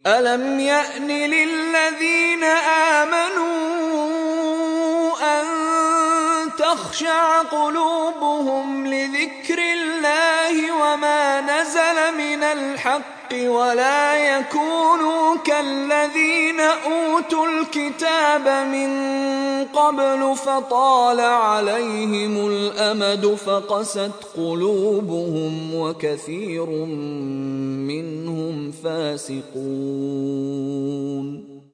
ألم يأن للذين آمنوا أن تخشع قلوبهم لذكر الله وما نزل من الحق ولا يكونوا كالذين أوتوا الكتاب من قبل فطال عليهم الأمد فقست قلوبهم وكثير منهم فاسقون.